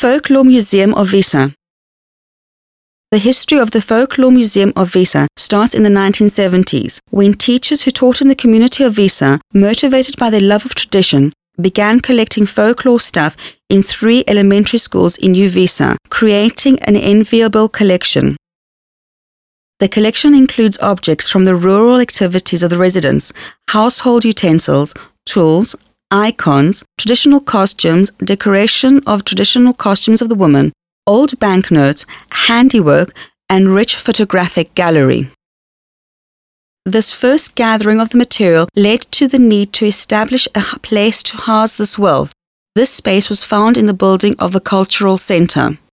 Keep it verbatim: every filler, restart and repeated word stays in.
Folklore Museum of Wiesa. The history of the Folklore Museum of Wiesa starts in the nineteen seventies, when teachers who taught in the community of Wiesa, motivated by their love of tradition, began collecting folklore stuff in three elementary schools in New Wiesa, creating an enviable collection. The collection includes objects from the rural activities of the residents, household utensils, tools, icons, traditional costumes, decoration of traditional costumes of the women, old banknotes, handiwork, and rich photographic gallery. This first gathering of the material led to the need to establish a place to house this wealth. This space was found in the building of the Cultural Centre.